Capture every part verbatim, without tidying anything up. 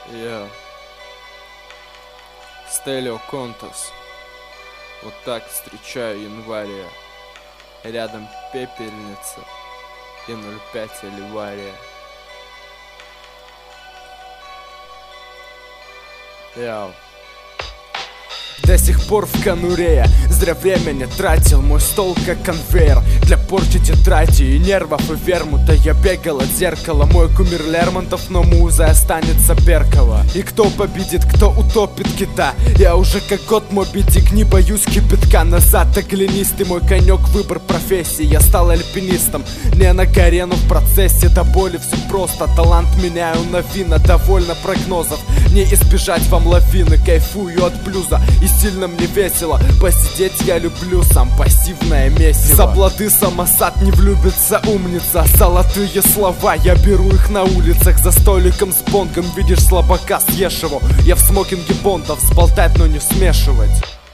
Я Стелио Контас. Вот так встречаю января. Рядом пепельница и ноль пять Оливария. Яу. До сих пор в конуре я зря время не тратил. Мой стол как конвейер для порчи тетради и нервов и вермута. Я бегал от зеркала, мой кумир Лермонтов, но муза останется Беркова. И кто победит, кто утопит кита? Я уже как год Моби Дик, не боюсь кипятка. Назад оглянись, ты мой конек, выбор профессии. Я стал альпинистом, не на горе, но в процессе. До боли все просто, талант меняю на вина. Довольно прогнозов, не избежать вам лавины. Кайфую от блюза и сильно мне весело. Посидеть я люблю, сам пассивное месиво. За плоды самосад не влюбится умница. Золотые слова, я беру их на улицах. За столиком с бонгом видишь слабака, съешь его. Я в смокинге бондов, сболтать, но не смешивать.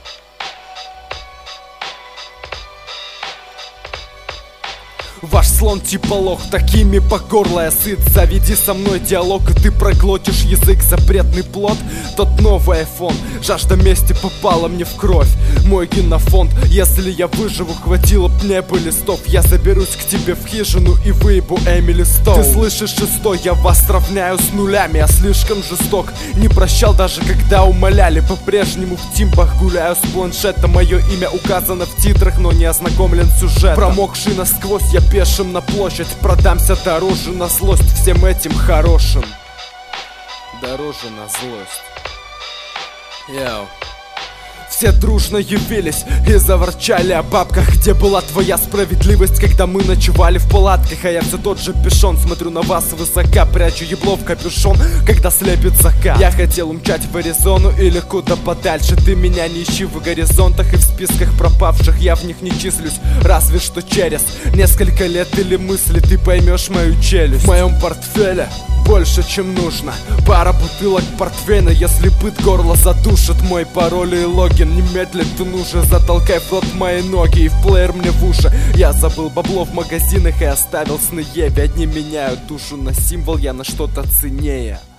Ваш слон типа лох, такими по горло я сыт. Заведи со мной диалог, и ты проглотишь язык. Запретный плод, тот новый айфон. Жажда мести попала мне в кровь. Мой генофонд, если я выживу, хватило б небо листов. Я заберусь к тебе в хижину и выебу Эмили Стоун. Ты слышишь шестой, я вас сравняю с нулями. Я слишком жесток, не прощал даже когда умоляли. По-прежнему в тимбах гуляю с планшета. Мое имя указано в титрах, но не ознакомлен с сюжетом. Промокший насквозь, я пешим на площадь. Продамся дороже на злость всем этим хорошим. Дороже на злость. Яу. Все дружно явились и заворчали о бабках. Где была твоя справедливость, когда мы ночевали в палатках? А я все тот же пешон, смотрю на вас высока. Прячу ебло в капюшон, когда слепит закат. Я хотел умчать в Аризону или куда подальше. Ты меня не ищи в горизонтах и в списках пропавших. Я в них не числюсь, разве что через несколько лет или мысли ты поймешь мою челюсть. В моем портфеле больше, чем нужно. Пара бутылок портвейна, если быт горло задушит. Мой пароль и логин, немедленно ты нужен. Затолкай в рот мои ноги и в плеер мне в уши. Я забыл бабло в магазинах и оставил сны Еве. Одни меняют душу на символ, я на что-то ценнее.